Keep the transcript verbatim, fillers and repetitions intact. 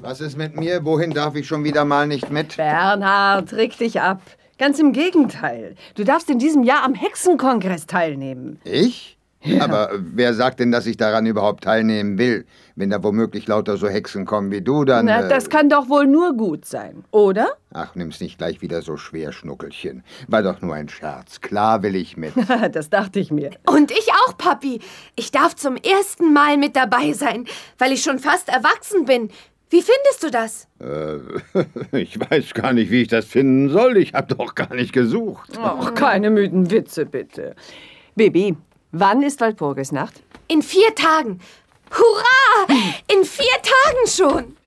Was ist mit mir? Wohin darf ich schon wieder mal nicht mit? Bernhard, reg dich ab. Ganz im Gegenteil. Du darfst in diesem Jahr am Hexenkongress teilnehmen. Ich? Ja. Aber wer sagt denn, dass ich daran überhaupt teilnehmen will? Wenn da womöglich lauter so Hexen kommen wie du, dann... Na, äh, das kann doch wohl nur gut sein, oder? Ach, nimm's nicht gleich wieder so schwer, Schnuckelchen. War doch nur ein Scherz. Klar will ich mit. Das dachte ich mir. Und ich auch, Papi. Ich darf zum ersten Mal mit dabei sein, weil ich schon fast erwachsen bin. Wie findest du das? Äh, ich weiß gar nicht, wie ich das finden soll. Ich habe doch gar nicht gesucht. Ach, keine müden Witze, bitte. Baby, wann ist Walpurgisnacht? In vier Tagen. Hurra! In vier Tagen schon.